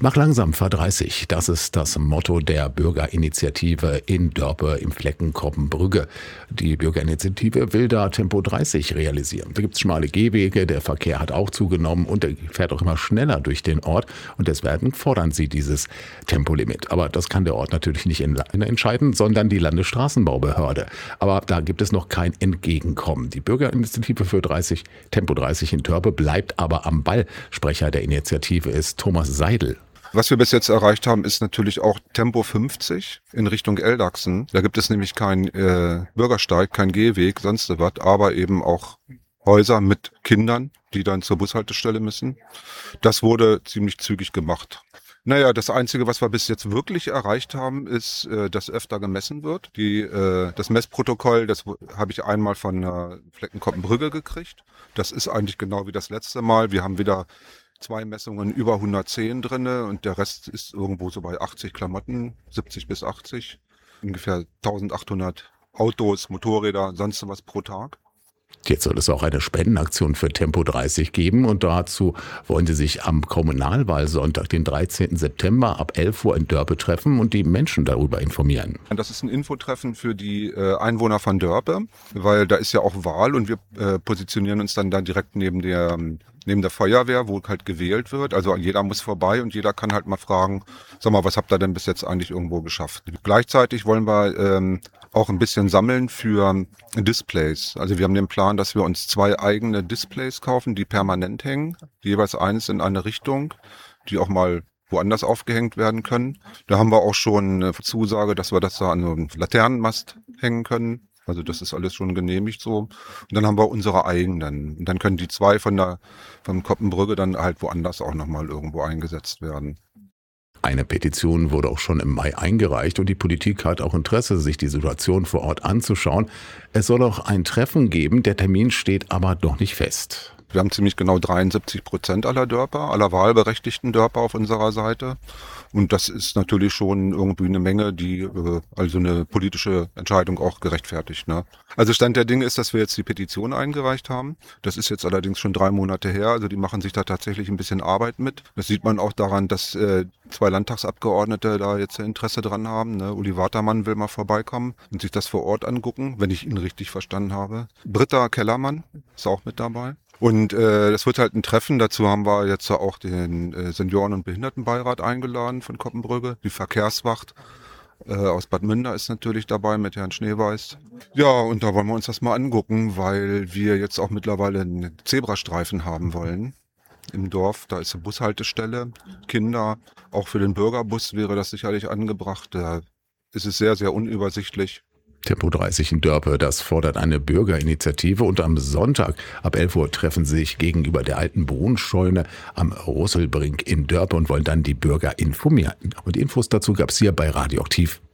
Mach langsam, fahr 30. Das ist das Motto der Bürgerinitiative in Dörpe im Flecken Koppenbrügge. Die Bürgerinitiative will da Tempo 30 realisieren. Da gibt es schmale Gehwege, der Verkehr hat auch zugenommen und der fährt auch immer schneller durch den Ort. Und deswegen fordern sie dieses Tempolimit. Aber das kann der Ort natürlich nicht entscheiden, sondern die Landesstraßenbaubehörde. Aber da gibt es noch kein Entgegenkommen. Die Bürgerinitiative für Tempo 30 in Dörpe bleibt aber am Ball. Sprecher der Initiative ist Thomas Seidel. Was wir bis jetzt erreicht haben, ist natürlich auch Tempo 50 in Richtung Eldachsen. Da gibt es nämlich keinen Bürgersteig, keinen Gehweg, sonst was, aber eben auch Häuser mit Kindern, die dann zur Bushaltestelle müssen. Das wurde ziemlich zügig gemacht. Naja, das Einzige, was wir bis jetzt wirklich erreicht haben, ist, dass öfter gemessen wird. Das Messprotokoll, das habe ich einmal von Flecken Koppenbrügge gekriegt. Das ist eigentlich genau wie das letzte Mal. Wir haben wieder 2 Messungen über 110 drinne und der Rest ist irgendwo so bei 80 Klamotten, 70 bis 80. Ungefähr 1800 Autos, Motorräder, sonst was pro Tag. Jetzt soll es auch eine Spendenaktion für Tempo 30 geben und dazu wollen sie sich am Kommunalwahlsonntag, den 13. September ab 11 Uhr in Dörpe treffen und die Menschen darüber informieren. Das ist ein Infotreffen für die Einwohner von Dörpe, weil da ist ja auch Wahl und wir positionieren uns dann da direkt neben der Feuerwehr, wo halt gewählt wird. Also jeder muss vorbei und jeder kann halt mal fragen, sag mal, was habt ihr denn bis jetzt eigentlich irgendwo geschafft? Gleichzeitig wollen wir auch ein bisschen sammeln für Displays. Also wir haben den Plan, dass wir uns 2 eigene Displays kaufen, die permanent hängen, jeweils eins in eine Richtung, die auch mal woanders aufgehängt werden können. Da haben wir auch schon eine Zusage, dass wir das da an einem Laternenmast hängen können. Also das ist alles schon genehmigt so. Und dann haben wir unsere eigenen. Und dann können die 2 von Koppenbrügge dann halt woanders auch nochmal irgendwo eingesetzt werden. Eine Petition wurde auch schon im Mai eingereicht und die Politik hat auch Interesse, sich die Situation vor Ort anzuschauen. Es soll auch ein Treffen geben, der Termin steht aber noch nicht fest. Wir haben ziemlich genau 73% aller Dörper, aller wahlberechtigten Dörper auf unserer Seite. Und das ist natürlich schon irgendwie eine Menge, die also eine politische Entscheidung auch gerechtfertigt. Ne? Also Stand der Dinge ist, dass wir jetzt die Petition eingereicht haben. Das ist jetzt allerdings schon 3 Monate her. Also die machen sich da tatsächlich ein bisschen Arbeit mit. Das sieht man auch daran, dass 2 Landtagsabgeordnete da jetzt Interesse dran haben. Ne? Uli Watermann will mal vorbeikommen und sich das vor Ort angucken, wenn ich ihn richtig verstanden habe. Britta Kellermann ist auch mit dabei. Und das wird halt ein Treffen. Dazu haben wir jetzt auch den Senioren- und Behindertenbeirat eingeladen von Koppenbrügge. Die Verkehrswacht aus Bad Münder ist natürlich dabei mit Herrn Schneeweiß. Ja, und da wollen wir uns das mal angucken, weil wir jetzt auch mittlerweile einen Zebrastreifen haben wollen im Dorf. Da ist eine Bushaltestelle. Kinder, auch für den Bürgerbus wäre das sicherlich angebracht. Da ist es sehr, sehr unübersichtlich. Tempo 30 in Dörpe, das fordert eine Bürgerinitiative und am Sonntag ab 11 Uhr treffen sie sich gegenüber der alten Brunnscheune am Russelbrink in Dörpe und wollen dann die Bürger informieren. Und die Infos dazu gab es hier bei Radioaktiv.